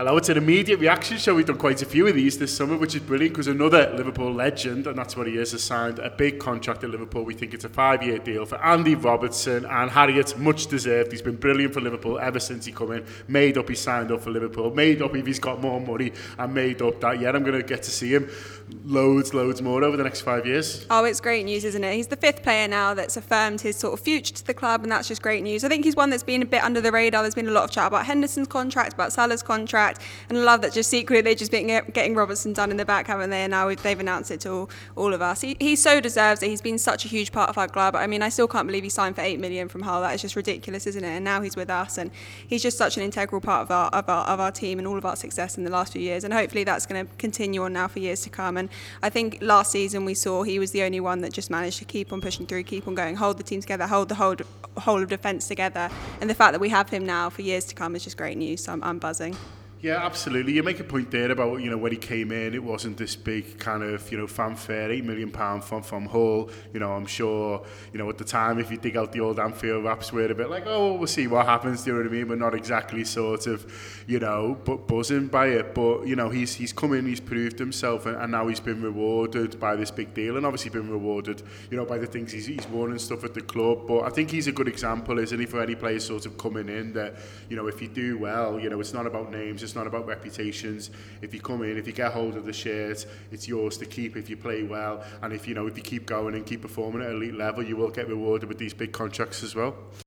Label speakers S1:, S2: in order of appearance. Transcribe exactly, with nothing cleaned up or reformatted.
S1: Hello, it's an immediate reaction show. We've done quite a few of these this summer, which is brilliant because another Liverpool legend, and that's what he is, has signed a big contract at Liverpool. We think it's a five-year deal for Andy Robertson, and Harriet, much deserved. He's been brilliant for Liverpool ever since he come in. Made up he signed up for Liverpool, made up if he's got more money, and made up that, yeah, I'm going to get to see him loads, loads more over the next five years.
S2: Oh, it's great news, isn't it? He's the fifth player now that's affirmed his sort of future to the club, and that's just great news. I think he's one that's been a bit under the radar. There's been a lot of chat about Henderson's contract, about Salah's contract, and I love that just secretly they've just been getting Robertson done in the back, haven't they? And now they've announced it to all, all of us. He, he so deserves it. He's been such a huge part of our club. I mean, I still can't believe he signed for eight million from Hull. That is just ridiculous, isn't it? And now he's with us, and he's just such an integral part of our of our, of our team and all of our success in the last few years. And hopefully that's going to continue on now for years to come. And I think last season we saw he was the only one that just managed to keep on pushing through, keep on going, hold the team together, hold the whole whole of defence together. And the fact that we have him now for years to come is just great news. So I'm, I'm buzzing.
S1: Yeah, absolutely. You make a point there about, you know, when he came in, it wasn't this big kind of, you know, fanfare, eight million pounds from, from Hull. You know, I'm sure, you know, at the time, if you dig out the old Anfield raps, we're a bit like, oh, we'll see what happens, do you know what I mean? But not exactly sort of, you know, but buzzing by it. But, you know, he's he's come in, he's proved himself, and, and now he's been rewarded by this big deal, and obviously been rewarded, you know, by the things he's, he's won and stuff at the club. But I think he's a good example, isn't he, for any player sort of coming in that, you know, if you do well, you know, it's not about names, it's not about reputations. If you come in, if you get hold of the shirt, it's yours to keep if you play well. And if you know, if you keep going and keep performing at elite level, you will get rewarded with these big contracts as well.